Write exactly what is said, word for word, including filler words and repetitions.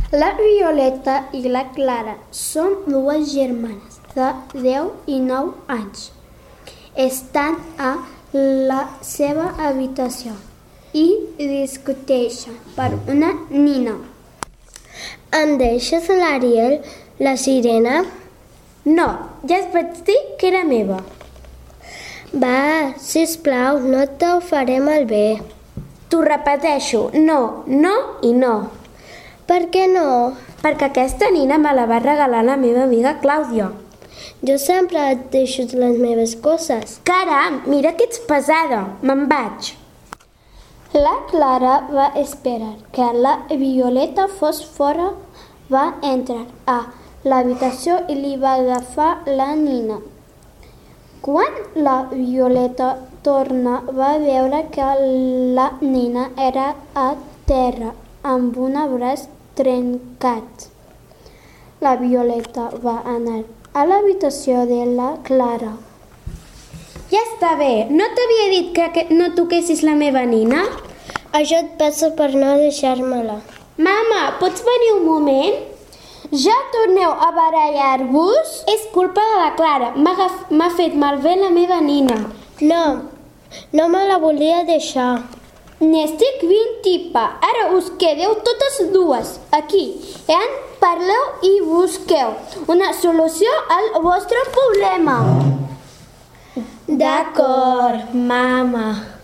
La Violeta i la Clara són dues germanes de deu i nou anys. Estan a la seva habitació i discuteixen per una nina. Em deixes l'Ariel, la sirena? No, ja et vaig dir que era meva. Va, sisplau, no t'ho faré malbé. T'ho repeteixo, no, no i no. Per què no? Perquè aquesta nina me la va regalar la meva amiga Clàudia. Jo sempre et deixo les meves coses. Caram, mira que ets pesada. Me'n vaig. La Clara va esperar que la Violeta fos fora, va entrar a l'habitació i li va agafar la nina. Quan la Violeta torna, va veure que la nina era a terra amb un braç trencat. La Violeta va anar a l'habitació de la Clara. Ja està bé, no t'havia dit que no toquessis la meva nina? Això et passa per no deixar-me-la. Mama, pots venir un moment? Ja torneu a barallar-vos? És culpa de la Clara, m'ha fet malbé la meva nina. No, no me la volia deixar. N'estic vint tipa. Ara us quedeu totes dues aquí. En parleu i busqueu una solució al vostre problema. D'acord, mama.